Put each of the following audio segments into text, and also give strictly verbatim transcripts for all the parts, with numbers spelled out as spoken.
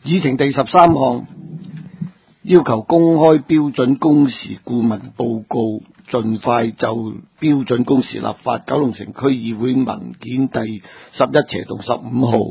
議程第十三項，要求公開標準工時顧問報告，盡快就標準工時立法。九龍城區議會文件第十一斜同十五號。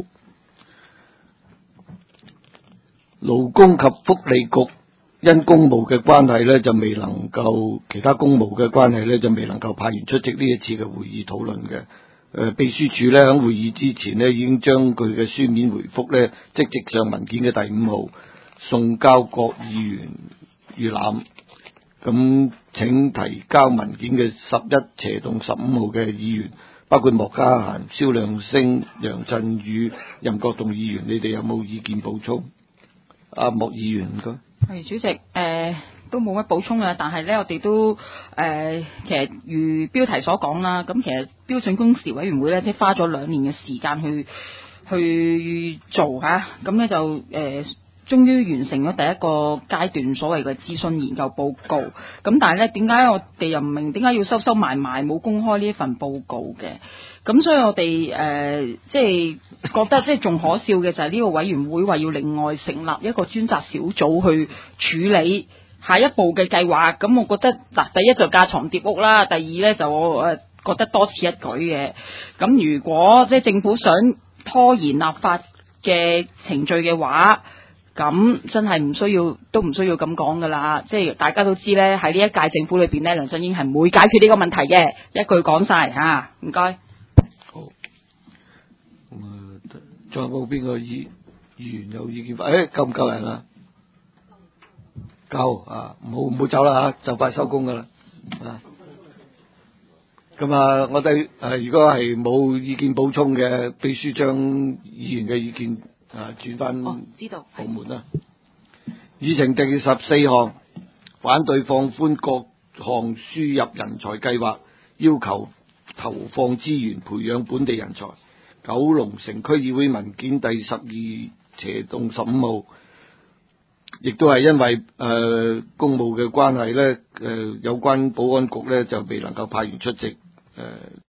勞工及福利局因公務嘅關係呢，就未能夠其他公務嘅關係呢，就未能夠派員出席呢一次嘅會議討論嘅。誒，秘書處呢，喺會議之前呢，已經將佢嘅書面回覆呢，即直上文件嘅第五號送交各議員預覽。咁請提交文件嘅十一斜同十五號嘅議員，包括莫家嫻、蕭亮星、楊振宇、任國棟議員，你哋有冇意見補充？阿、啊、莫議員唔該。 係主席，誒、呃、都冇乜補充啊，但係咧我哋都誒、呃、其實如標題所講啦，咁其實標準工時委員會咧，即係花咗兩年嘅時間去去做嚇，咁、啊、咧就誒。呃終於完成咗第一個階段所謂嘅諮詢研究報告，咁但係咧點解我哋又唔明點解要收收埋埋冇公開呢一份報告嘅？咁所以我哋誒、呃、即係覺得即係仲可笑嘅就係呢個委員會話要另外成立一個專責小組去處理下一步嘅計劃，咁我覺得嗱，第一就架床疊屋啦，第二咧就我誒覺得多此一舉嘅。咁如果即係政府想拖延立法嘅程序嘅話，咁真係唔需要，都唔需要咁講噶啦。即係大家都知咧，喺呢一屆政府裏邊咧，梁振英係唔會解決呢個問題嘅。一句講晒吓，唔該。 好，咁啊，仲有冇邊個議議員有意見？誒，夠唔夠人啊？夠啊！唔好唔好走啦吓，就快收工噶啦。啊，咁啊，我哋誒，如果係冇意見補充嘅，秘書將議員嘅意見。啊，轉翻知道部門啦。議程第十四項，反對放寬各項輸入人才計劃，要求投放資源培養本地人才。九龍城區議會文件第十二斜棟十五號，亦都係因為誒、呃、公務嘅關係咧，誒、呃、有關保安局咧就未能夠派員出席誒。呃